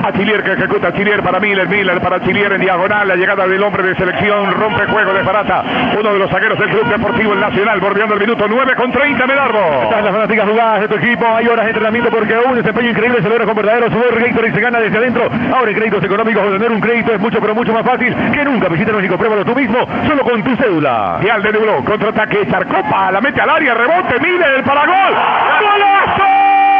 Achillier que ejecuta, Achillier para Miller, Miller para Achillier en diagonal, la llegada del hombre de selección, rompe juego de Barata, uno de los zagueros del Club Deportivo El Nacional, bordeando el minuto 9:30, Medardo. Están las fantásticas jugadas de tu equipo, hay horas de entrenamiento porque un desempeño increíble se logra con verdadero sudor, Gatorade se gana desde adentro. Ahora en créditos económicos obtener un crédito es mucho pero mucho más fácil que nunca. Visita México, pruébalo tú mismo, solo con tu cédula. Vial de Nubló, contraataque, Charcopa, la mete al área, rebote, Miller para gol. ¡Golazo!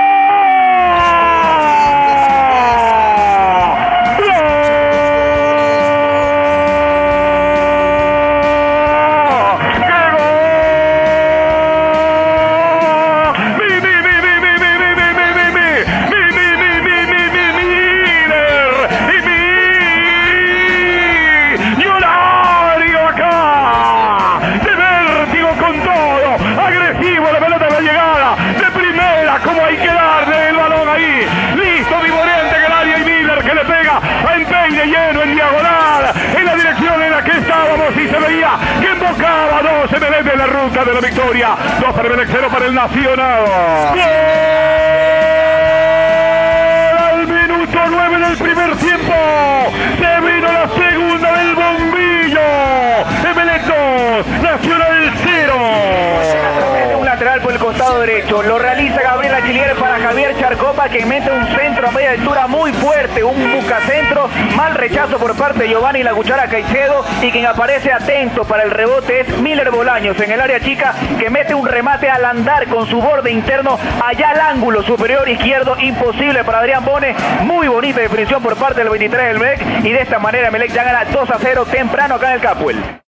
¿Cómo hay que darle el balón ahí? Listo, Viborente en el área y Miller que le pega en peine lleno, en diagonal, en la dirección en la que estábamos y se veía que embocaba 2 Emelec de la ruta de la victoria. 2 para Emelec, 0 para el Nacional. ¡Gol! Al minuto 9 del primer tiempo se vino la segunda del bombillo. Emelec 2, Nacional 0. Lateral por el costado derecho, lo realiza Gabriel Achillier para Javier Charcopa, que mete un centro a media altura muy fuerte, un buscacentro, mal rechazo por parte de Giovanni La Cuchara Caicedo, y quien aparece atento para el rebote es Miller Bolaños en el área chica, que mete un remate al andar con su borde interno allá al ángulo superior izquierdo, imposible para Adrián Bone. Muy bonita definición por parte del 23 del Emelec, y de esta manera Emelec ya gana 2-0 temprano acá en el Capuel.